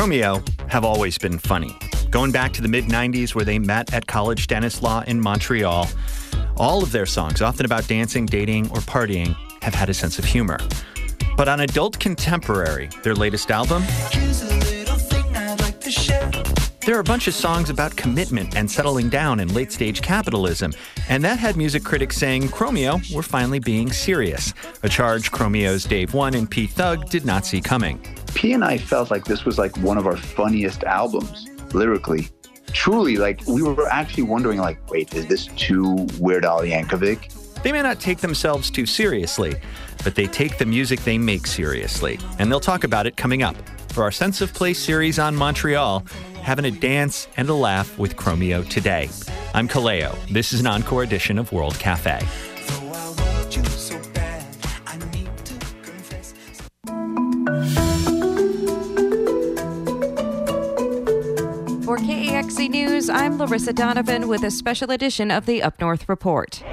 Chromeo have always been funny. Going back to the mid-90s where they met at College Stanislaus in Montreal, all of their songs, often about dancing, dating, or partying, have had a sense of humor. But on Adult Contemporary, their latest album, there are a bunch of songs about commitment and settling down in late-stage capitalism, and that had music critics saying Chromeo were finally being serious, a charge Chromeo's Dave One and P Thug did not see coming. P and I felt like this was like one of our funniest albums, lyrically. Truly, like, we were actually wondering, like, wait, is this too Weird Al Yankovic? They may not take themselves too seriously, but they take the music they make seriously, and they'll talk about it coming up. For our Sense of Place series on Montreal, having a dance and a laugh with Chromeo today. I'm Kaleo. This is an encore edition of World Cafe. For KAXE News, I'm Larissa Donovan with a special edition of the Up North Report.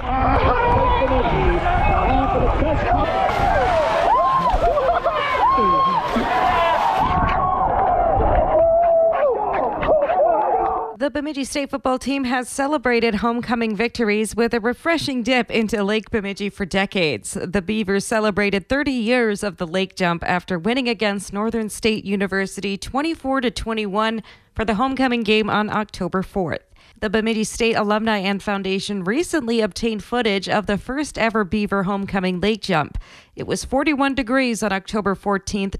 The Bemidji State football team has celebrated homecoming victories with a refreshing dip into Lake Bemidji for decades. The Beavers celebrated 30 years of the lake jump after winning against Northern State University 24-21 for the homecoming game on October 4th. The Bemidji State Alumni and Foundation recently obtained footage of the first ever Beaver homecoming lake jump. It was 41 degrees on October 14th,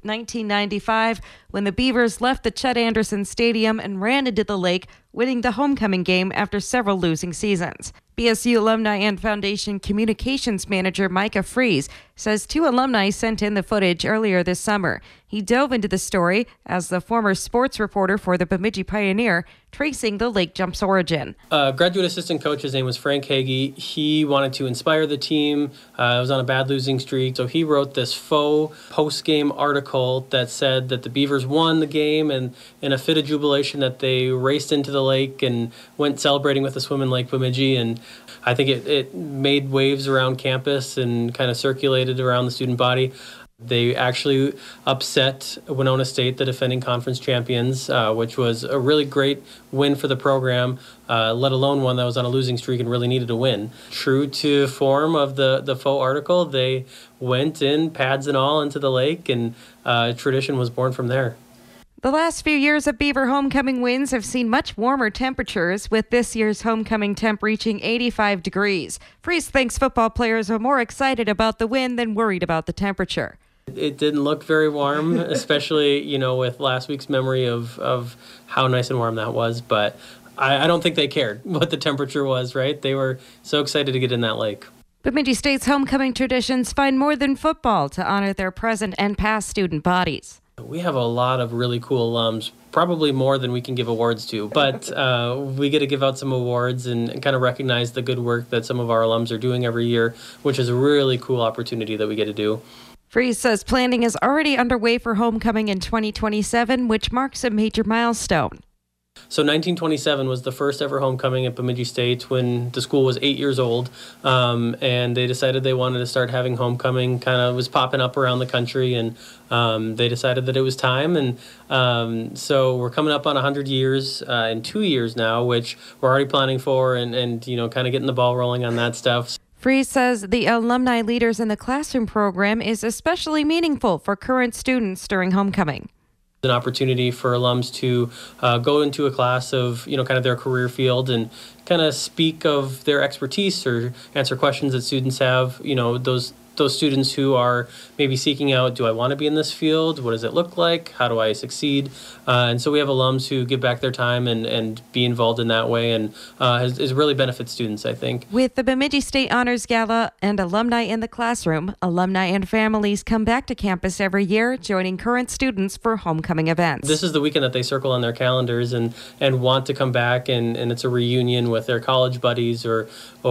1995, when the Beavers left the Chet Anderson Stadium and ran into the lake, winning the homecoming game after several losing seasons. BSU Alumni and Foundation Communications Manager Micah Fries says 2 alumni sent in the footage earlier this summer. He dove into the story as the former sports reporter for the Bemidji Pioneer, tracing the lake jump's origin. Graduate assistant coach, his name was Frank Hagee. He wanted to inspire the team. It was on a bad losing streak, so he wrote this faux post-game article that said that the Beavers won the game, and in a fit of jubilation that they raced into the lake and went celebrating with a swim in Lake Bemidji. And I think it made waves around campus and kind of circulated around the student body. They actually upset Winona State, the defending conference champions, which was a really great win for the program, let alone one that was on a losing streak and really needed a win. True to form of the faux article, they went in, pads and all, into the lake, and tradition was born from there. The last few years of Beaver homecoming wins have seen much warmer temperatures, with this year's homecoming temp reaching 85 degrees. Fries thinks football players are more excited about the win than worried about the temperature. It didn't look very warm, especially, with last week's memory of how nice and warm that was. But I don't think they cared what the temperature was, right? They were so excited to get in that lake. Bemidji State's homecoming traditions find more than football to honor their present and past student bodies. We have a lot of really cool alums, probably more than we can give awards to. But we get to give out some awards and kind of recognize the good work that some of our alums are doing every year, which is a really cool opportunity that we get to do. Fries says planning is already underway for homecoming in 2027, which marks a major milestone. So 1927 was the first ever homecoming at Bemidji State when the school was 8 years old, and they decided they wanted to start having homecoming. Kind of was popping up around the country, and they decided that it was time. And so we're coming up on 100 years in 2 years now, which we're already planning for, and kind of getting the ball rolling on that stuff. Fries says the alumni leaders in the classroom program is especially meaningful for current students during homecoming. An opportunity for alums to go into a class of, kind of their career field and kind of speak of their expertise or answer questions that students have, those students who are maybe seeking out, do I want to be in this field? What does it look like? How do I succeed? And so we have alums who give back their time and be involved in that way, and has really benefit students, I think. With the Bemidji State Honors Gala and alumni in the classroom, alumni and families come back to campus every year, joining current students for homecoming events. This is the weekend that they circle on their calendars and want to come back, and it's a reunion with their college buddies or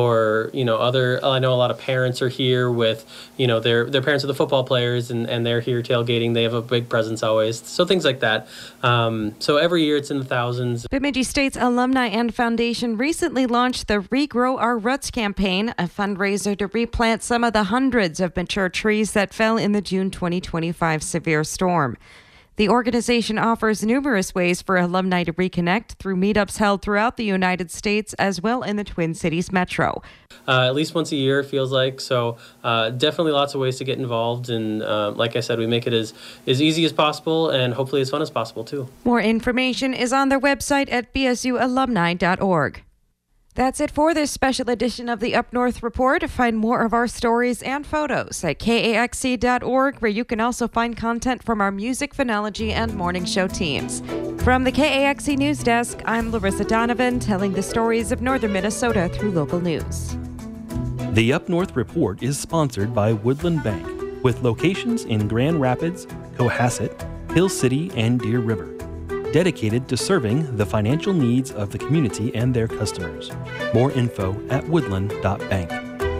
other. I know a lot of parents are here with their parents are the football players, and they're here tailgating. They have a big presence always, so things like that. So every year it's in the thousands. Bemidji State's Alumni and Foundation recently launched the Regrow Our Roots campaign, a fundraiser to replant some of the hundreds of mature trees that fell in the June 2025 severe storm. The organization offers numerous ways for alumni to reconnect through meetups held throughout the United States as well in the Twin Cities metro. At least once a year, it feels like. So definitely lots of ways to get involved. And like I said, we make it as easy as possible and hopefully as fun as possible, too. More information is on their website at bsualumni.org. That's it for this special edition of the Up North Report. Find more of our stories and photos at KAXC.org, where you can also find content from our music, phonology, and morning show teams. From the KAXC News Desk, I'm Larissa Donovan, telling the stories of northern Minnesota through local news. The Up North Report is sponsored by Woodland Bank, with locations in Grand Rapids, Cohasset, Hill City, and Deer River, dedicated to serving the financial needs of the community and their customers. More info at woodland.bank.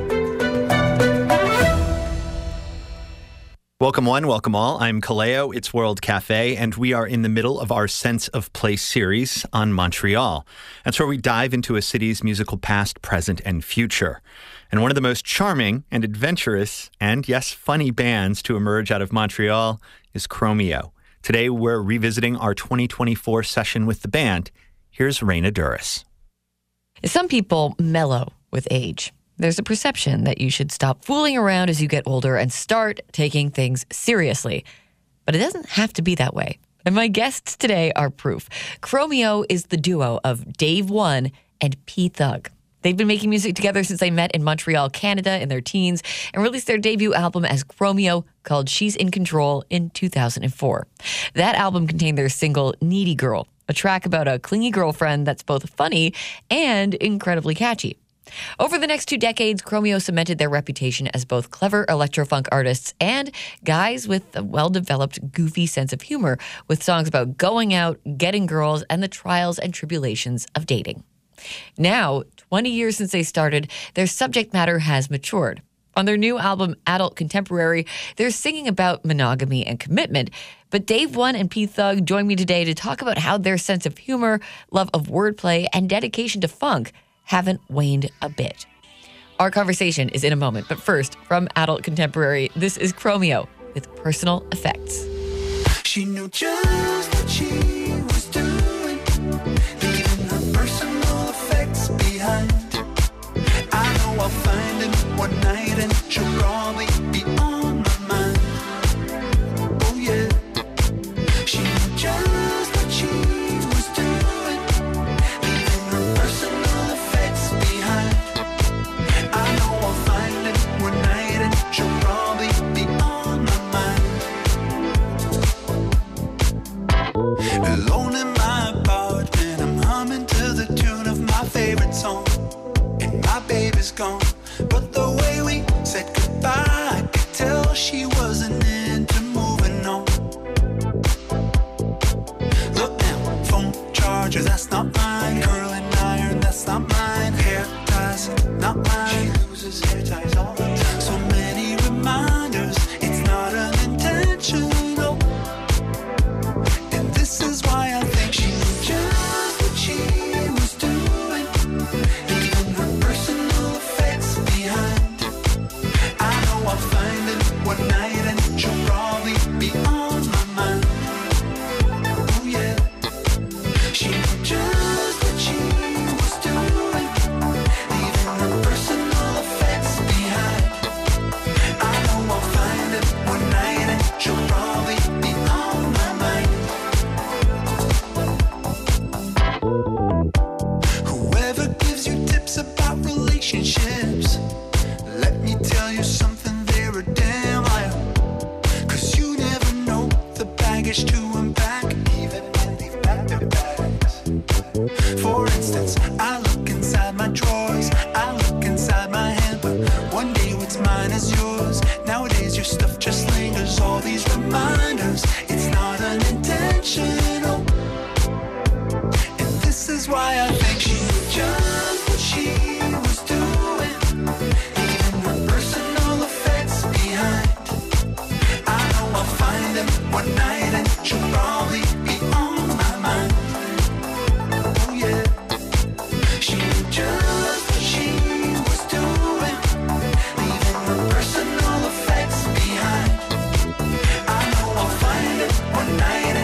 Welcome one, welcome all. I'm Kaleo, it's World Cafe, and we are in the middle of our Sense of Place series on Montreal. That's where we dive into a city's musical past, present, and future. And one of the most charming and adventurous and, yes, funny bands to emerge out of Montreal is Chromeo. Today, we're revisiting our 2024 session with the band. Here's Raina Duras. Some people mellow with age. There's a perception that you should stop fooling around as you get older and start taking things seriously. But it doesn't have to be that way. And my guests today are proof. Chromeo is the duo of Dave One and P Thug. They've been making music together since they met in Montreal, Canada in their teens and released their debut album as Chromeo called She's in Control in 2004. That album contained their single Needy Girl, a track about a clingy girlfriend that's both funny and incredibly catchy. Over the next 2 decades, Chromeo cemented their reputation as both clever electro-funk artists and guys with a well-developed, goofy sense of humor with songs about going out, getting girls, and the trials and tribulations of dating. Now, 20 years since they started, their subject matter has matured. On their new album, Adult Contemporary, they're singing about monogamy and commitment. But Dave One and P Thug join me today to talk about how their sense of humor, love of wordplay, and dedication to funk haven't waned a bit. Our conversation is in a moment, but first, from Adult Contemporary, this is Chromeo with Personal Effects. She knew just what she was doing, leaving her personal effects behind. I know I'll find him one night and she'll probably be on my mind. Oh yeah, she knew just what she was doing, leaving her personal effects behind. I know I'll find him one night and she'll probably be on my mind. Alone in my apartment, I'm humming to the tune of my favorite song, and my baby's gone. But the way we said goodbye, I could tell she wasn't into moving on. Look now, phone charger, that's not mine. Curling iron, that's not mine. Hair ties, not mine. She loses hair ties all the time. So many reminders, it's not unintentional. And this is why I think she knew just what she was doing, leaving her personal effects behind. I know I'll find it one night and she'll probably be on my mind. Oh yeah, she knew just what she was doing, leaving her personal effects behind. I know I'll find it one night and she'll probably be on my mind. Whoever gives you tips about relationships, let me tell you something, they're a damn liar. 'Cause you never know the baggage to unpack, even when they've packed their bags. For instance, I look inside my drawers, I look inside my head, but one day what's mine is yours. Nowadays your stuff just lingers, all these reminders, it's not unintentional. And this is why I think she knew just what she was doing, leaving her personal effects behind. I know I'll find him one night and she'll probably be on my mind. Oh yeah, she knew just what she was doing, leaving her personal effects behind. I know I'll find him one night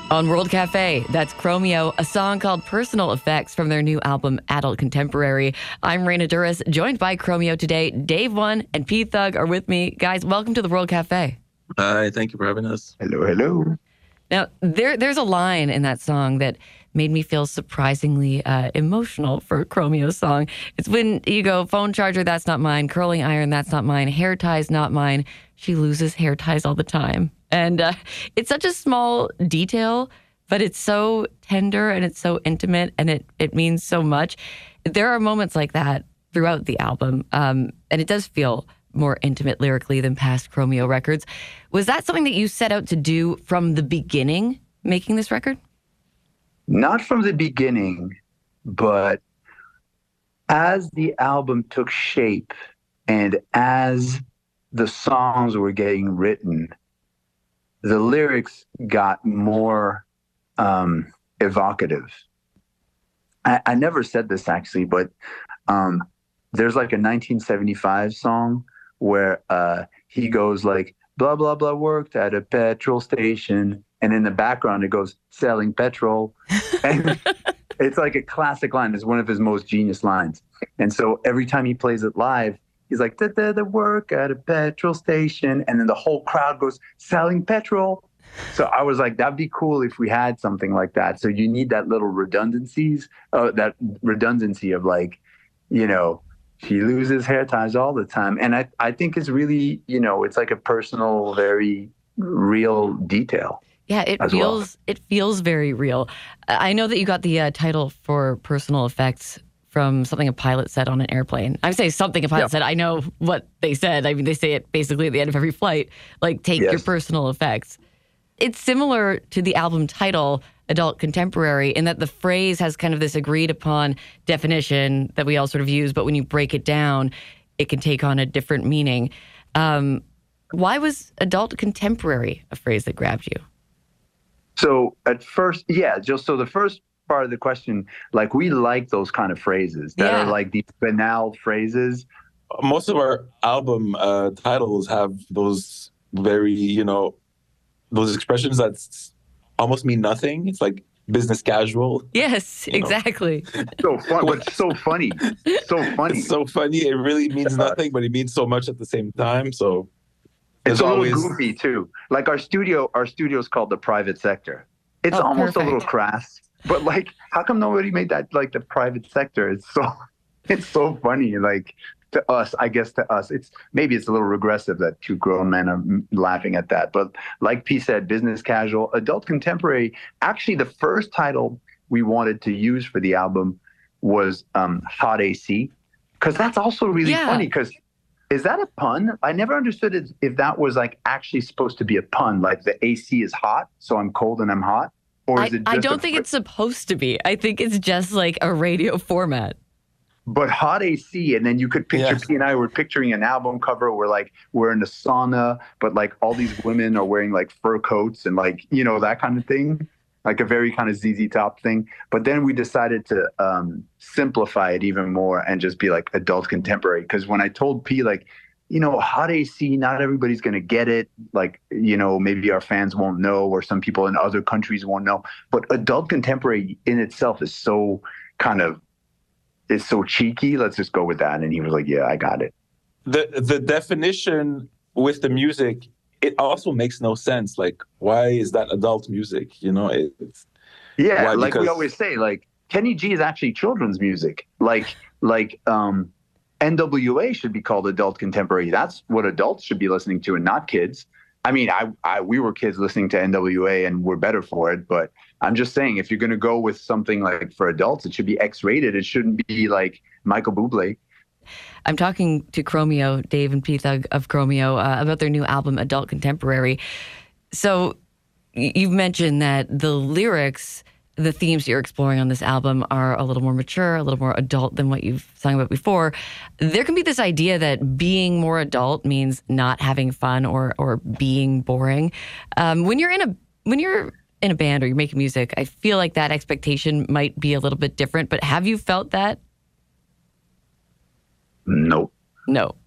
On World Cafe, that's Chromeo, a song called Personal Effects from their new album, Adult Contemporary. I'm Raina Duras, joined by Chromeo today. Dave One and P Thug are with me. Guys, welcome to the World Cafe. Hi, thank you for having us. Hello, hello. Now, there's a line in that song that made me feel surprisingly emotional for Chromeo's song. It's when you go, phone charger, that's not mine. Curling iron, that's not mine. Hair ties, not mine. She loses hair ties all the time. And it's such a small detail, but it's so tender and it's so intimate and it means so much. There are moments like that throughout the album, and it does feel more intimate lyrically than past Chromeo records. Was that something that you set out to do from the beginning, making this record? Not from the beginning, but as the album took shape and as the songs were getting written, the lyrics got more evocative. I never said this actually, but there's like a 1975 song where he goes like, blah, blah, blah, worked at a petrol station. And in the background, it goes, selling petrol. And it's like a classic line. It's one of his most genius lines. And so every time he plays it live, he's like, the work at a petrol station. And then the whole crowd goes, selling petrol. So I was like, that'd be cool if we had something like that. So you need that little redundancy of like, you know, she loses hair ties all the time. And I think it's really, you know, it's like a personal, very real detail. Yeah, it feels very real. I know that you got the title for Personal Effects from something a pilot said on an airplane. I say something a pilot said. I know what they said. I mean, they say it basically at the end of every flight, like take your personal effects. It's similar to the album title, Adult Contemporary, in that the phrase has kind of this agreed upon definition that we all sort of use, but when you break it down, it can take on a different meaning. Why was Adult Contemporary a phrase that grabbed you? So at first, so the first part of the question, like we like those kind of phrases that are like these banal phrases. Most of our album titles have those very, you know, those expressions that almost mean nothing. It's like business casual. Yes, exactly. So fun, but so funny. So funny. It's so funny. It really means nothing, but it means so much at the same time. So it's always a little goofy too. Like our studio's called The Private Sector. It's almost a little crass, but like, how come nobody made that like The Private Sector? It's so funny. Like to us, maybe it's a little regressive that two grown men are laughing at that. But like P said, business casual, adult contemporary. Actually, the first title we wanted to use for the album was Hot AC, because that's also really funny. Because is that a pun? I never understood if that was like actually supposed to be a pun, like the AC is hot, so I'm cold and I'm hot. Or is it just I don't think it's supposed to be. I think it's just like a radio format. But Hot AC, and then you could picture, P and I were picturing an album cover where like we're in a sauna, but like all these women are wearing like fur coats and like, you know, that kind of thing, like a very kind of ZZ Top thing. But then we decided to simplify it even more and just be like adult contemporary. Because when I told P, like, you know, Hot AC, not everybody's going to get it. Like, you know, maybe our fans won't know, or some people in other countries won't know. But adult contemporary in itself is so kind of, it's so cheeky. Let's just go with that. And he was like, yeah, I got it. The definition with the music, it also makes no sense. Like, why is that adult music? You know, like we always say, like Kenny G is actually children's music. Like NWA should be called adult contemporary. That's what adults should be listening to and not kids. I mean, we were kids listening to NWA and we're better for it. But I'm just saying, if you're going to go with something like for adults, it should be X-rated. It shouldn't be like Michael Bublé. I'm talking to Chromeo, Dave and P Thug of Chromeo, about their new album, Adult Contemporary. So you've mentioned that the lyrics, the themes you're exploring on this album are a little more mature, a little more adult than what you've sung about before. There can be this idea that being more adult means not having fun or being boring. When you're in a band or you're making music, I feel like that expectation might be a little bit different. But have you felt that? No.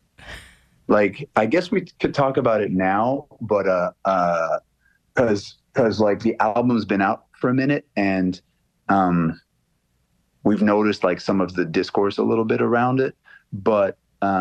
Like, I guess we could talk about it now, but because because like the album's been out for a minute, and we've noticed like some of the discourse a little bit around it. But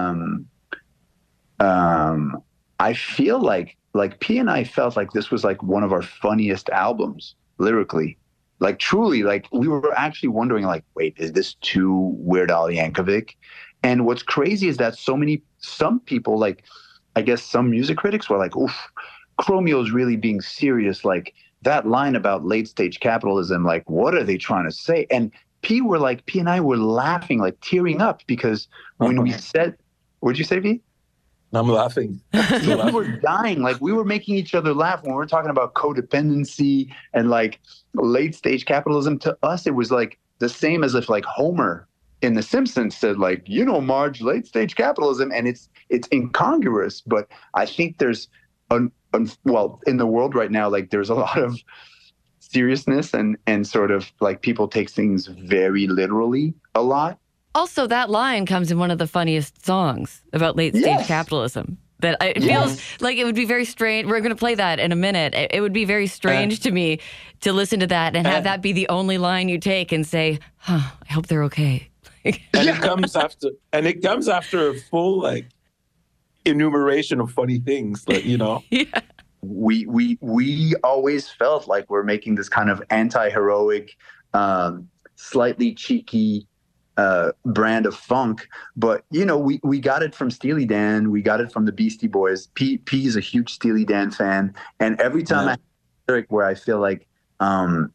I feel like P and I felt like this was like one of our funniest albums lyrically. Like truly, like we were actually wondering like, wait, is this too Weird Al Yankovic? And what's crazy is that some people, like I guess some music critics were like, oof, Chromeo's really being serious. Like that line about late stage capitalism, like what are they trying to say? And P and I were laughing, like tearing up, because when we said, what'd you say, P? I'm laughing. We were dying. Like we were making each other laugh when we were talking about codependency and like late stage capitalism. To us, it was like the same as if like Homer in The Simpsons said like, you know, Marge, late stage capitalism. And it's incongruous. But I think there's, well, in the world right now, like there's a lot of seriousness and sort of like people take things very literally a lot. Also, that line comes in one of the funniest songs about late-stage capitalism. That it feels like it would be very strange. We're going to play that in a minute. It would be very strange to me to listen to that and have that be the only line you take and say, I hope they're okay. And it comes after a full, like, enumeration of funny things, like, you know? Yeah. We always felt like we're making this kind of anti-heroic, slightly cheeky, brand of funk, but you know, we got it from Steely Dan, we got it from the Beastie Boys. P is a huge Steely Dan fan, and every time I have a lyric where I feel like I'm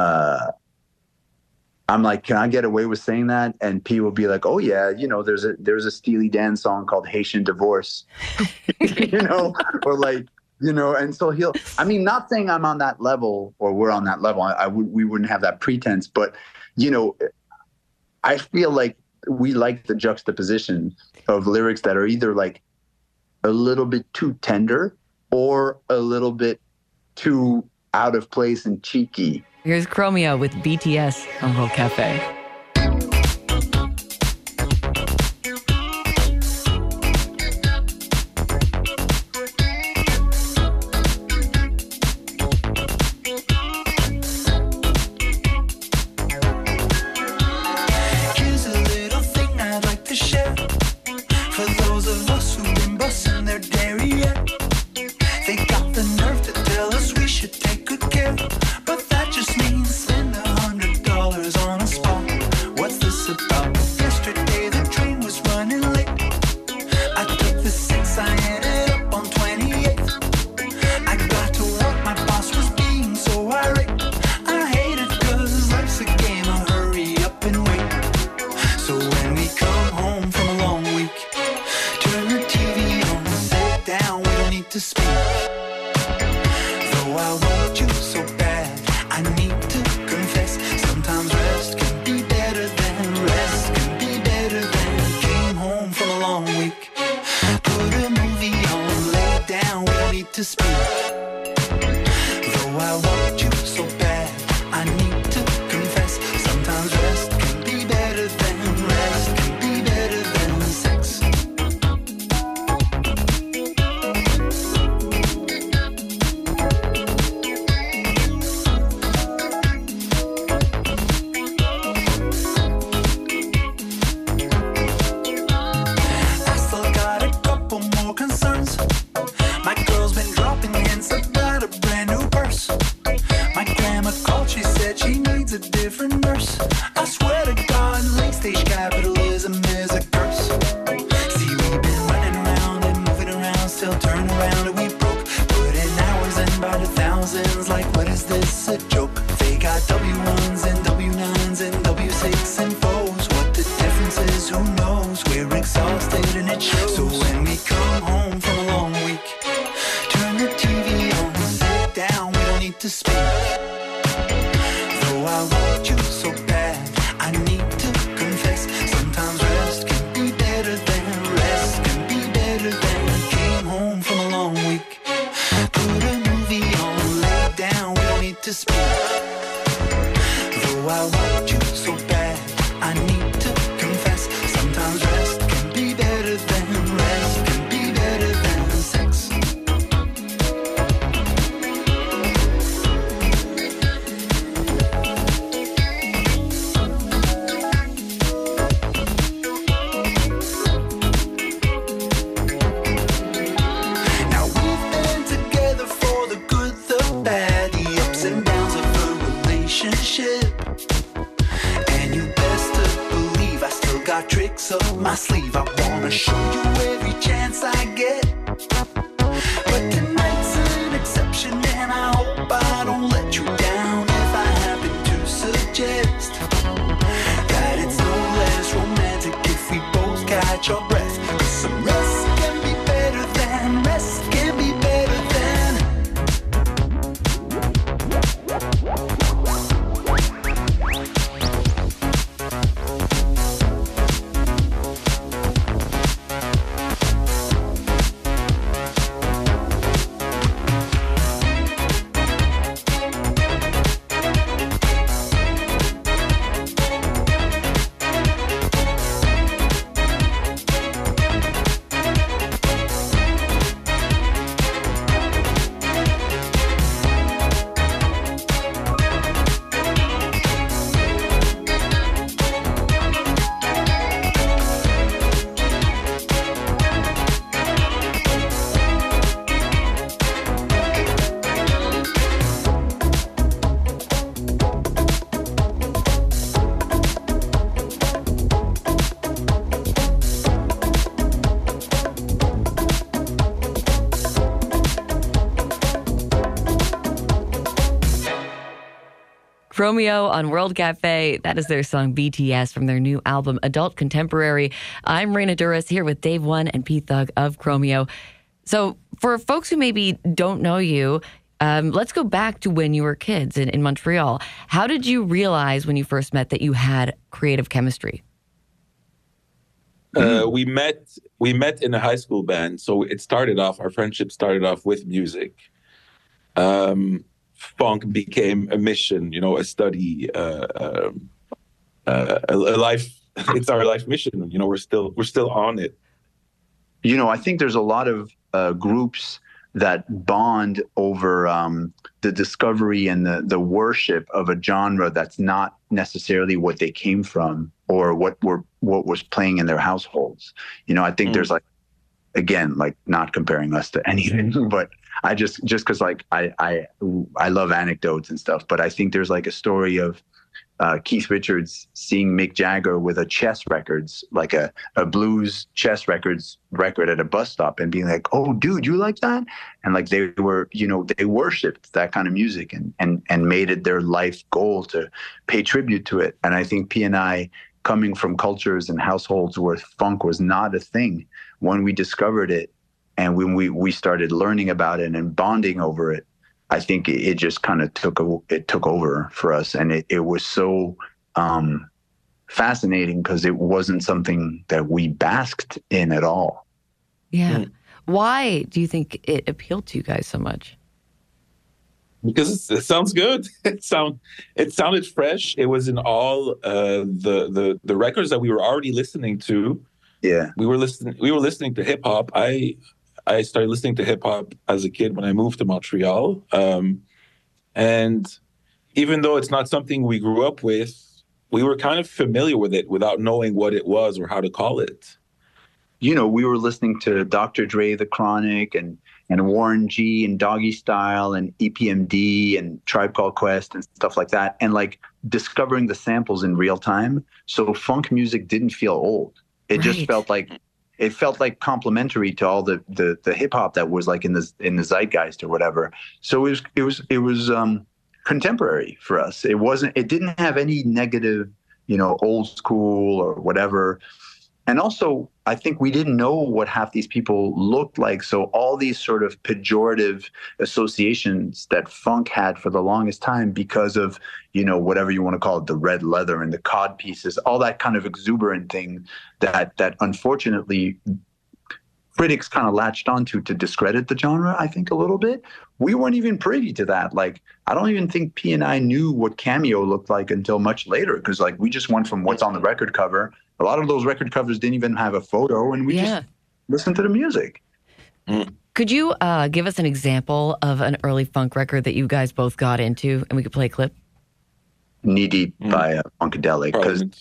like, can I get away with saying that? And P will be like, oh yeah, you know, there's a Steely Dan song called Haitian Divorce, you know, or like, you know, and so I mean, not saying I'm on that level or we're on that level. We wouldn't have that pretense, but you know, I feel like we like the juxtaposition of lyrics that are either like a little bit too tender or a little bit too out of place and cheeky. Here's Chromeo with BTS on World Cafe. tricks up my sleeve. I wanna show you every chance I get. But tonight's an exception, and I hope I don't let you down if I happen to suggest that it's no less romantic if we both catch our breath. 'Cause some rest can be better than rest can be better than. Chromeo on World Cafe. That is their song BTS from their new album, Adult Contemporary. I'm Raina Duras here with Dave One and Pete Thug of Chromeo. So for folks who maybe don't know you, let's go back to when you were kids in Montreal. How did you realize when you first met that you had creative chemistry? We met in a high school band. So our friendship started off with music. Funk became a mission, a study, a life. It's our life mission. We're still on it. I think there's a lot of groups that bond over the discovery and the worship of a genre that's not necessarily what they came from or what was playing in their households. I think there's again, not comparing us to anything, but I just because I love anecdotes and stuff, but I think there's a story of Keith Richards seeing Mick Jagger with a chess records, like a blues chess records record at a bus stop and being like, "Oh, dude, you like that?" And they were, they worshipped that kind of music and made it their life goal to pay tribute to it. And I think P and I, coming from cultures and households where funk was not a thing, when we discovered it and when we started learning about it and bonding over it, I think it just kind of took over for us. And it was so fascinating because it wasn't something that we basked in at all. Yeah. Why do you think it appealed to you guys so much? Because it sounds good. It sounded fresh. It was in all the records that we were already listening to. Yeah, we were listening to hip hop. I started listening to hip hop as a kid when I moved to Montreal, and even though it's not something we grew up with, we were kind of familiar with it without knowing what it was or how to call it. We were listening to Dr. Dre, The Chronic, and Warren G, and Doggy Style, and EPMD, and Tribe Called Quest, and stuff like that, and discovering the samples in real time. So funk music didn't feel old. It just felt like complementary to all the hip hop that was in the zeitgeist or whatever. So it was contemporary for us. It didn't have any negative, old school or whatever. And also, I think we didn't know what half these people looked like. So all these sort of pejorative associations that funk had for the longest time because of, whatever you want to call it, the red leather and the cod pieces, all that kind of exuberant thing that unfortunately critics kind of latched onto to discredit the genre, I think, a little bit. We weren't even privy to that. I don't even think P and I knew what Cameo looked like until much later because we just went from what's on the record cover. A lot of those record covers didn't even have a photo, and we just listened to the music. Could you give us an example of an early funk record that you guys both got into, and we could play a clip? Knee Deep by Funkadelic.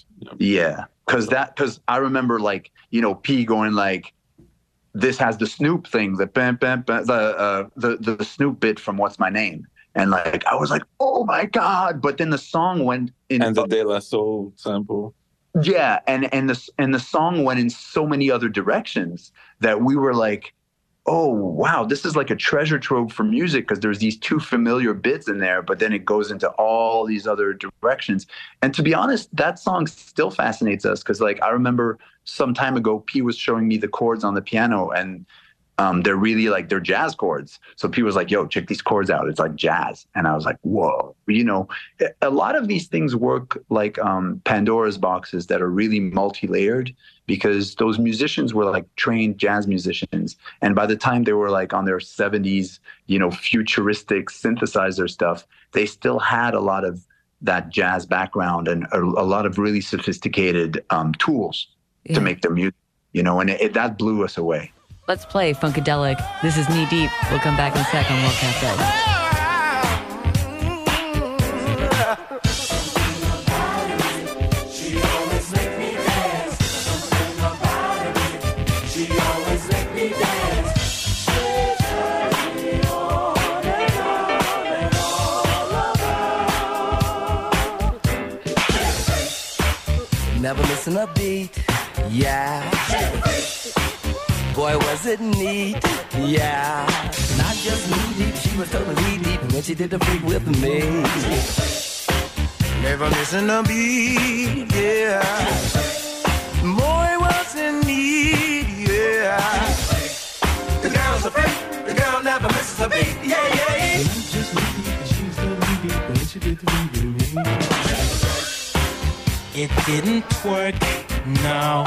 Because I remember P going this has the Snoop thing, the bam, bam, bam, the Snoop bit from What's My Name. And I was like, oh my God. But then the song went in. And the De La Soul sample. Yeah, and the song went in so many other directions that we were like, oh wow, this is like a treasure trove for music, because there's these two familiar bits in there, but then it goes into all these other directions. And to be honest, that song still fascinates us, because like I remember some time ago, P was showing me the chords on the piano, and they're really like, they're jazz chords. So P was like, yo, check these chords out. It's like jazz. And I was like, whoa. You know, a lot of these things work like Pandora's boxes that are really multi-layered, because those musicians were like trained jazz musicians. And by the time they were like on their 70s, you know, futuristic synthesizer stuff, they still had a lot of that jazz background and a lot of really sophisticated tools to make their music, you know, and that blew us away. Let's play Funkadelic. This is Knee Deep. We'll come back in a sec on World Cafe. Never missing a beat, yeah. Boy, was it neat, yeah. Not just knee deep, she was totally deep when she did the freak with me. Never missing a beat, yeah. Boy, was it neat, yeah. The girl's a freak, the girl never misses a beat, yeah, yeah. Just knee deep, and she was totally deep when she did the freak with me. It didn't work, no.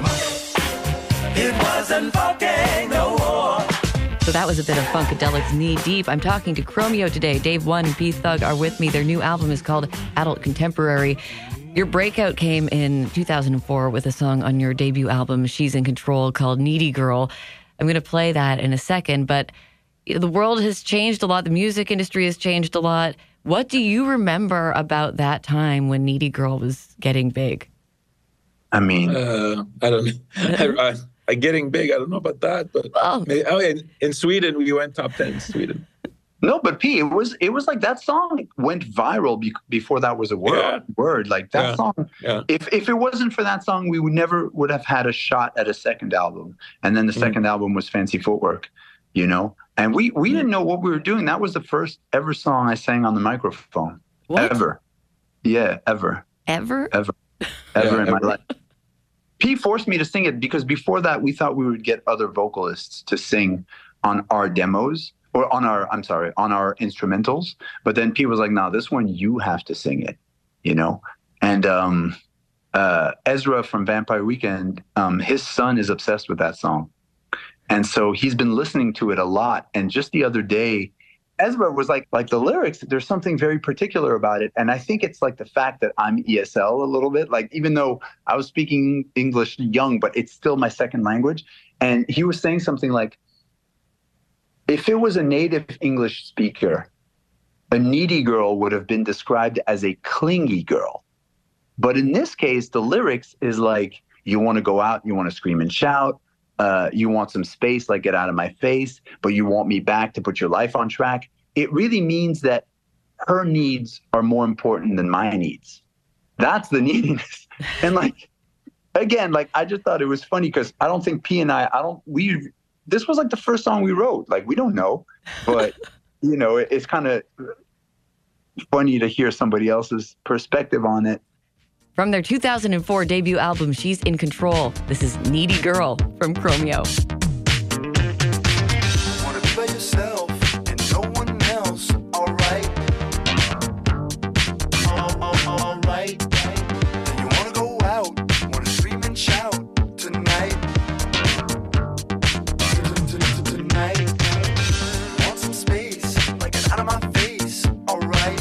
It wasn't funky, no more. So that was a bit of Funkadelic's Knee Deep. I'm talking to Chromeo today. Dave One and P Thug are with me. Their new album is called Adult Contemporary. Your breakout came in 2004 with a song on your debut album, She's in Control, called Needy Girl. I'm going to play that in a second, but the world has changed a lot. The music industry has changed a lot. What do you remember about that time when Needy Girl was getting big? I mean, I don't know. Getting big, I don't know about that, but in Sweden, we went top 10 in Sweden. No, but P, it was like that song went viral before that was a word. Like that song, if it wasn't for that song, we would have had a shot at a second album. And then the second album was Fancy Footwork, you know? And we didn't know what we were doing. That was the first ever song I sang on the microphone. What? Ever. Yeah, ever. Ever? Ever in my life. P forced me to sing it because before that, we thought we would get other vocalists to sing on our demos or on our instrumentals. But then P was like, no, this one, you have to sing it, you know? And Ezra from Vampire Weekend, his son is obsessed with that song. And so he's been listening to it a lot. And just the other day, Ezra was like the lyrics, there's something very particular about it. And I think it's like the fact that I'm ESL a little bit, like even though I was speaking English young, but it's still my second language. And he was saying something like, if it was a native English speaker, a needy girl would have been described as a clingy girl. But in this case, the lyrics is like, you want to go out, you want to scream and shout. You want some space, like get out of my face, but you want me back to put your life on track. It really means that her needs are more important than my needs. That's the neediness. And like, again, like I just thought it was funny because I don't think P and this was like the first song we wrote. Like, we don't know, but you know, it's kind of funny to hear somebody else's perspective on it. From their 2004 debut album, She's in Control, this is Needy Girl from Chromeo. Wanna be by yourself and no one else, alright? Alright. You wanna go out, wanna scream and shout tonight. Tonight. Want some space, like get out of my face, alright?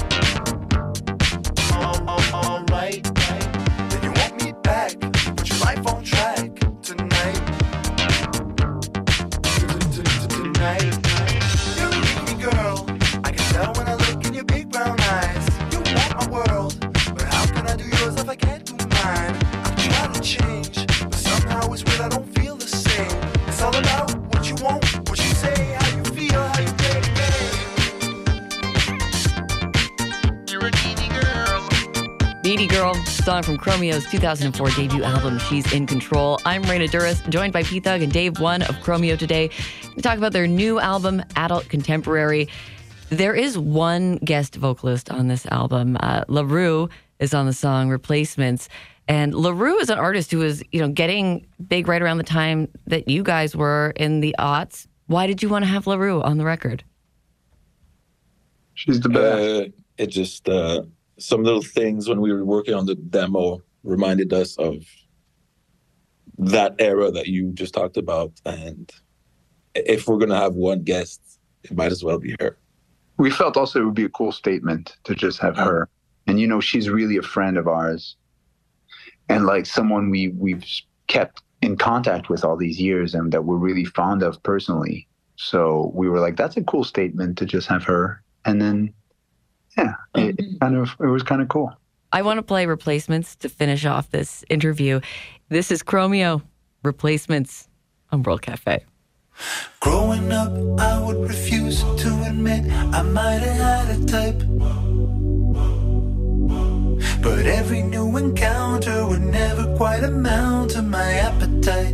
Alright. Then you want me back, put your life on track tonight. City Girl, song from Chromeo's 2004 debut album, She's in Control. I'm Raina Duras, joined by P Thug and Dave One of Chromeo today. We talk about their new album, Adult Contemporary. There is one guest vocalist on this album. LaRue is on the song Replacements. And LaRue is an artist who was, getting big right around the time that you guys were in the aughts. Why did you want to have LaRue on the record? She's the best. It just, some little things when we were working on the demo reminded us of that era that you just talked about. And if we're going to have one guest, it might as well be her. We felt also it would be a cool statement to just have her. And, she's really a friend of ours. And like someone we've kept in contact with all these years and that we're really fond of personally. So we were like, that's a cool statement to just have her. And then, it was kind of cool. I want to play Replacements to finish off this interview. This is Chromeo, Replacements on World Cafe. Growing up, I would refuse to admit I might have had a type. But every new encounter would never quite amount to my appetite.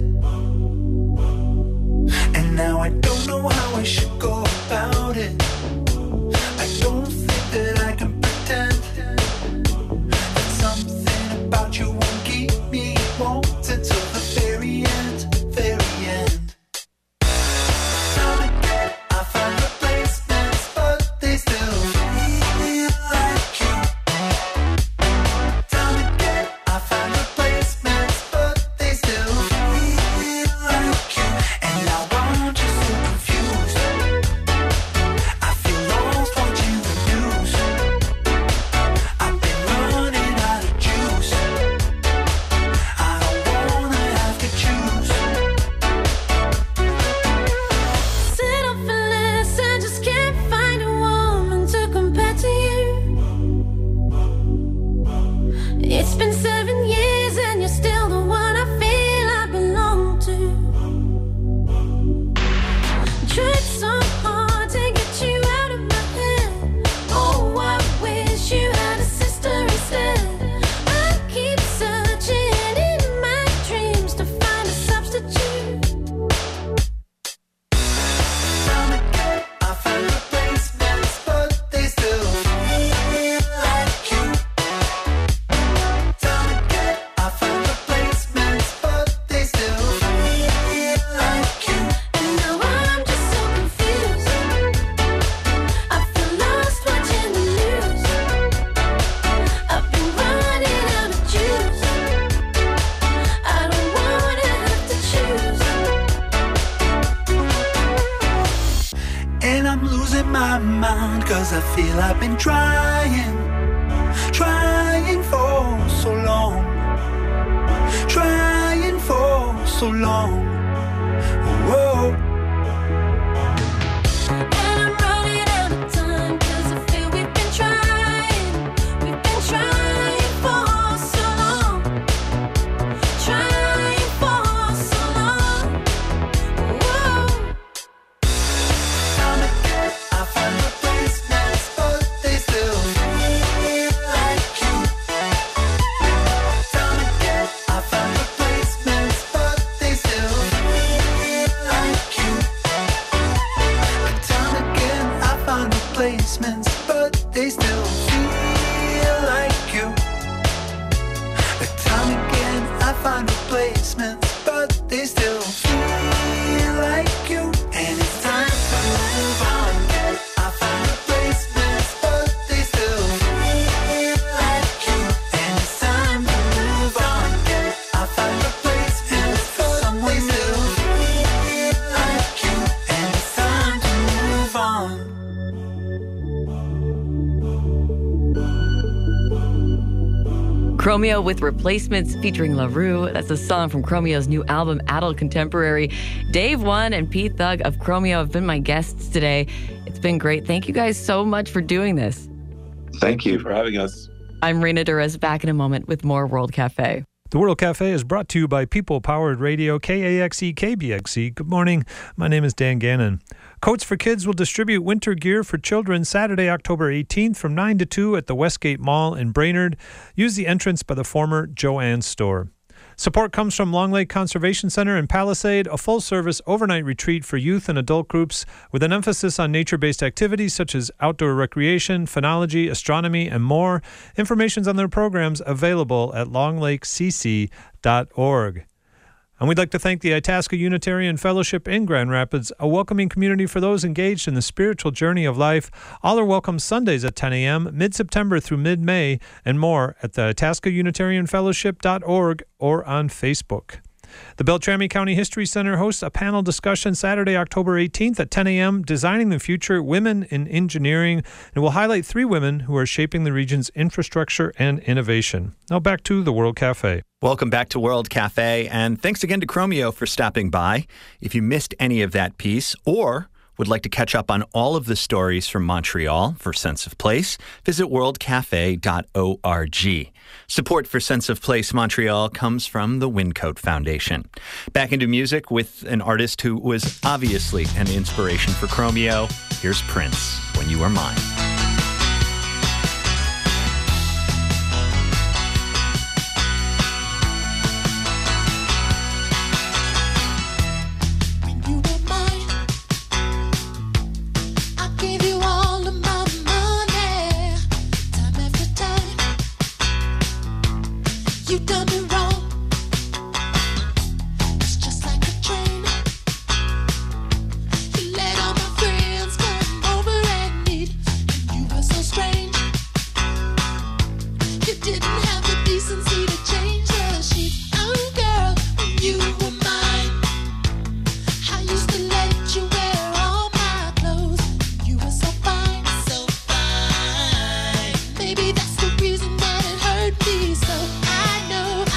And now I don't know how I should go about it. I don't think that I can pretend that something about you won't keep me wanting till the very end, very end. Time again, I find replacements, but they still feel like you. Time again, I find replacements, but they still feel like you. And now I'm just so confused. I feel lost watching the news. I've been running out of juice. I don't wanna have to choose. Sit up and listen, I just can't find a woman to compare to you. It's been 7 years and you're still the one I feel I belong to. Tried so hard to get you out of my head. Oh, I wish you had a sister instead. I keep searching in my dreams to find a substitute. Time again, I find replacements, but they still feel like you. Time again, I find replacements, but they still feel like you. And now I'm just so confused. I feel lost watching the news. I've been running out of juice. I don't wanna have to choose. And I'm losing my mind, cause I feel I've been trying for so long. Trying for so long. Whoa. And I'm running out of time, cause I feel we've been trying for so long. Trying for so long. Whoa. Time again, I find replacements, but they still feel like you. Time again, I find replacements, but they still feel like you. Time again, I find replacements, but they still feel like you. Time again, I find replacements, but they still feel like you. And it's time to move on. I find replacements, but they still feel like you. And it's time to move on. I find replacements, but they still feel like you. And it's time to move on. Chromeo with Replacements featuring LaRue. That's a song from Chromeo's new album, Adult Contemporary. Dave One and P Thug of Chromeo have been my guests today. It's been great. Thank you guys so much for doing this. Thank you. for having us. I'm Raina Duras, back in a moment with more World Cafe. The World Cafe is brought to you by People Powered Radio, KAXE, KBXE. Good morning. My name is Dan Gannon. Coats for Kids will distribute winter gear for children Saturday, October 18th from 9 to 2 at the Westgate Mall in Brainerd. Use the entrance by the former Joann's store. Support comes from Long Lake Conservation Center in Palisade, a full-service overnight retreat for youth and adult groups with an emphasis on nature-based activities such as outdoor recreation, phenology, astronomy, and more. Information's on their programs available at longlakecc.org. And we'd like to thank the Itasca Unitarian Fellowship in Grand Rapids, a welcoming community for those engaged in the spiritual journey of life. All are welcome Sundays at 10 a.m., mid-September through mid-May, and more at the itascaunitarianfellowship.org or on Facebook. The Beltrami County History Center hosts a panel discussion Saturday, October 18th at 10 a.m., Designing the Future, Women in Engineering, and will highlight 3 women who are shaping the region's infrastructure and innovation. Now back to the World Cafe. Welcome back to World Cafe, and thanks again to Chromeo for stopping by. If you missed any of that piece or would like to catch up on all of the stories from Montreal for Sense of Place, visit worldcafe.org. Support for Sense of Place Montreal comes from the Wyncote Foundation. Back into music with an artist who was obviously an inspiration for Chromeo. Here's Prince, When You Are Mine. Maybe that's the reason that it hurt me so. I know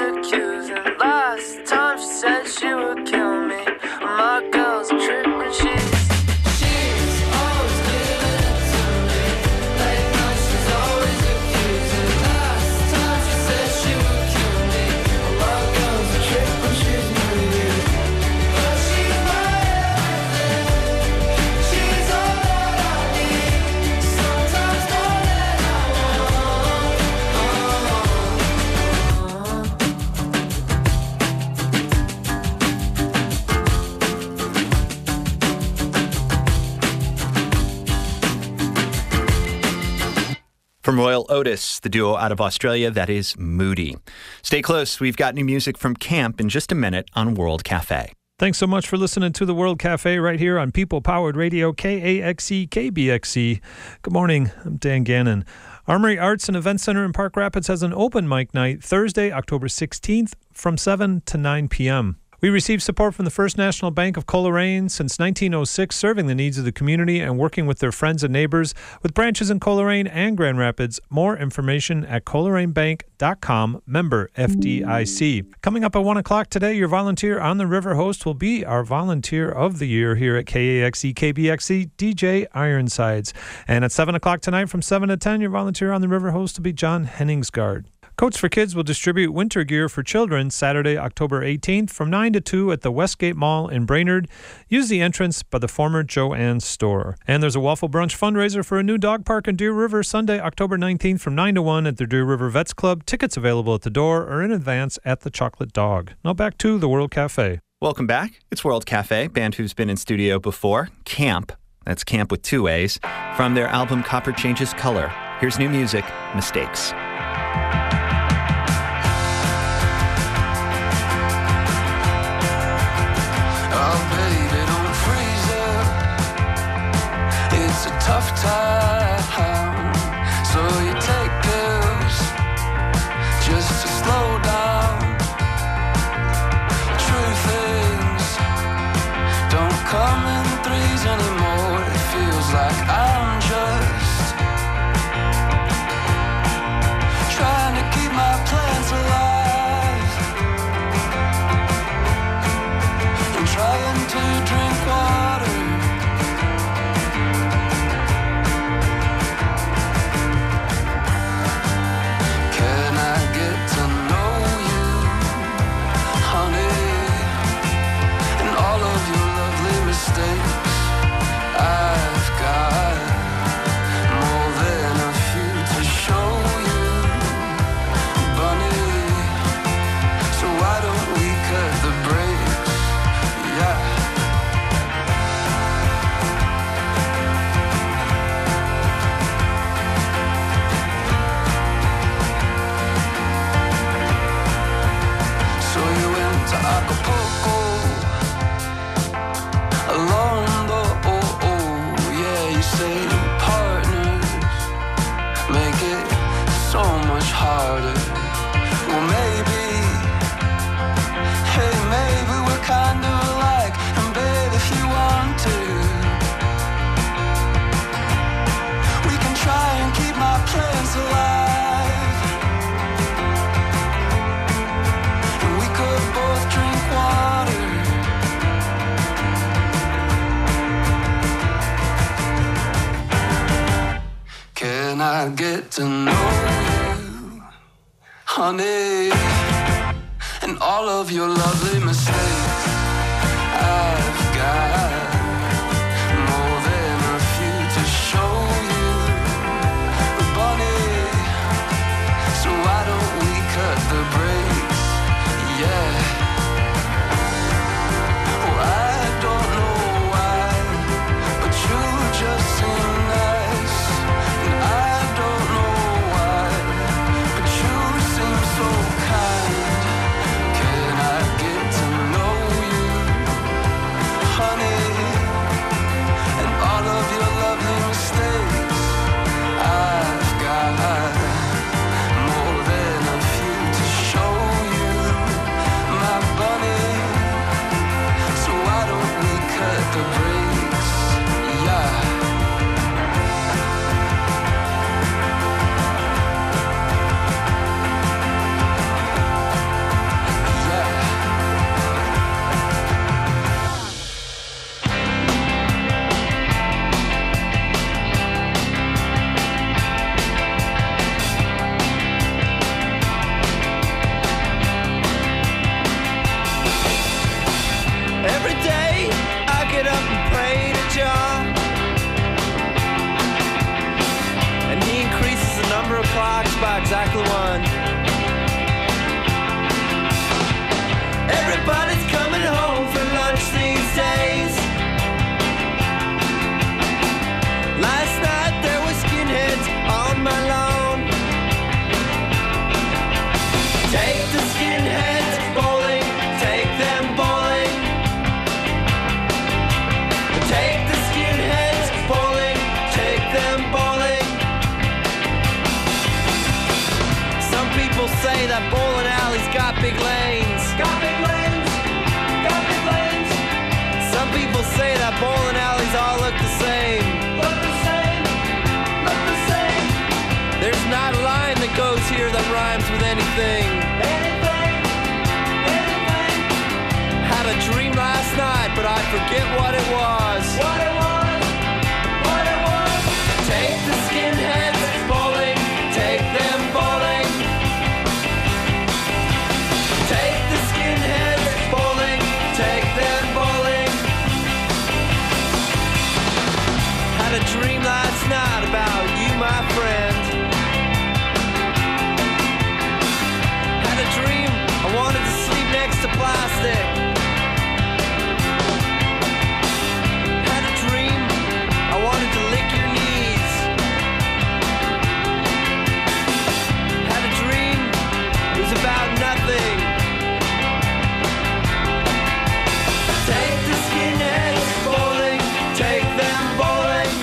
accusing. Last time she said she would kill me. My girl's a trip when she's always giving it to me. Late night, she's always accusing. Last time she said she would kill me. My girl's a trip when she's with you. But she's my everything. She's all that I need. Sometimes more than I want. From Royal Otis, the duo out of Australia, that is Moody. Stay close. We've got new music from Camp in just a minute on World Cafe. Thanks so much for listening to the World Cafe right here on People Powered Radio, KAXE, KBXE. Good morning. I'm Dan Gannon. Armory Arts and Event Center in Park Rapids has an open mic night Thursday, October 16th from 7 to 9 p.m. We received support from the First National Bank of Coleraine since 1906, serving the needs of the community and working with their friends and neighbors with branches in Coleraine and Grand Rapids. More information at ColeraneBank.com, member FDIC. Coming up at 1 o'clock today, your volunteer on the river host will be our volunteer of the year here at KAXE, KBXE, DJ Ironsides. And at 7 o'clock tonight from 7 to 10, your volunteer on the river host will be John Henningsgaard. Coats for Kids will distribute winter gear for children Saturday, October 18th from 9 to 2 at the Westgate Mall in Brainerd. Use the entrance by the former Joann's store. And there's a waffle brunch fundraiser for a new dog park in Deer River Sunday, October 19th from 9 to 1 at the Deer River Vets Club. Tickets available at the door or in advance at the Chocolate Dog. Now back to the World Cafe. Welcome back. It's World Cafe, band who's been in studio before, Camp. That's Camp with 2 A's. From their album Copper Changes Color. Here's new music, Mistakes. Tough time, so you take pills just to slow down. True things don't come in threes anymore. It feels like I'm just trying to keep my plants alive and trying to drink water. I get to know you, honey, and all of your lovely mistakes. I've got more than a few to show you, bunny, so why don't we cut the brakes? Yeah. Oh, I don't know why, but you just seem nice, and I don't know why, but you seem so kind. Can I get to know you, honey? forget what it was. What it was, what it was. Take the skinheads bowling, take them bowling. Take the skinheads bowling, take them bowling. Had a dream last night about you, my friend. Had a dream I wanted to sleep next to plastic. Had a dream I wanted to lick your knees. Had a dream it was about nothing. Take the skinheads bowling, take them bowling.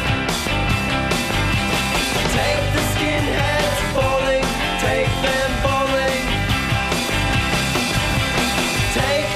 Take the skinheads bowling, take them bowling. Take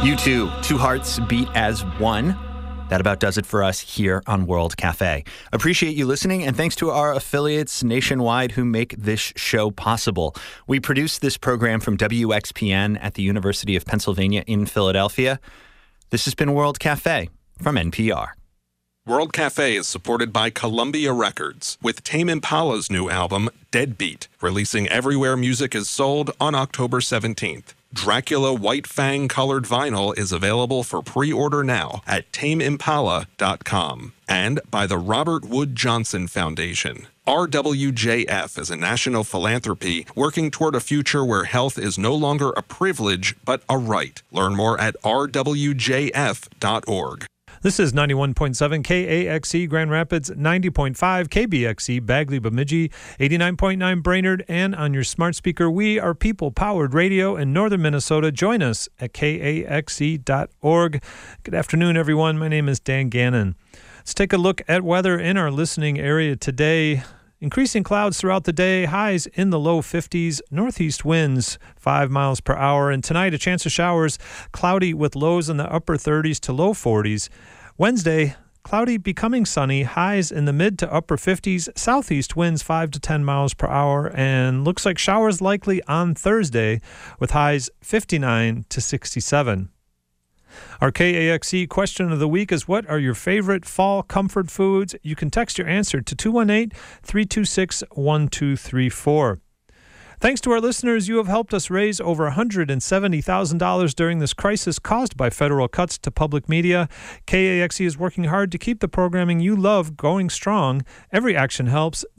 U2, Two Hearts Beat as One. That about does it for us here on World Cafe. Appreciate you listening, and thanks to our affiliates nationwide who make this show possible. We produce this program from WXPN at the University of Pennsylvania in Philadelphia. This has been World Cafe from NPR. World Cafe is supported by Columbia Records, with Tame Impala's new album, Deadbeat, releasing everywhere music is sold on October 17th. Dracula White Fang colored vinyl is available for pre-order now at tameimpala.com. And by the Robert Wood Johnson Foundation. RWJF is a national philanthropy working toward a future where health is no longer a privilege, but a right. Learn more at rwjf.org. This is 91.7 KAXE Grand Rapids, 90.5 KBXE Bagley Bemidji, 89.9 Brainerd, and on your smart speaker, we are people-powered radio in northern Minnesota. Join us at kaxe.org. Good afternoon, everyone. My name is Dan Gannon. Let's take a look at weather in our listening area today. Increasing clouds throughout the day, highs in the low 50s, northeast winds 5 miles per hour. And tonight, a chance of showers, cloudy with lows in the upper 30s to low 40s. Wednesday, cloudy becoming sunny, highs in the mid to upper 50s, southeast winds 5 to 10 miles per hour. And looks like showers likely on Thursday with highs 59 to 67. Our KAXE question of the week is, what are your favorite fall comfort foods? You can text your answer to 218-326-1234. Thanks to our listeners, you have helped us raise over $170,000 during this crisis caused by federal cuts to public media. KAXE is working hard to keep the programming you love going strong. Every action helps.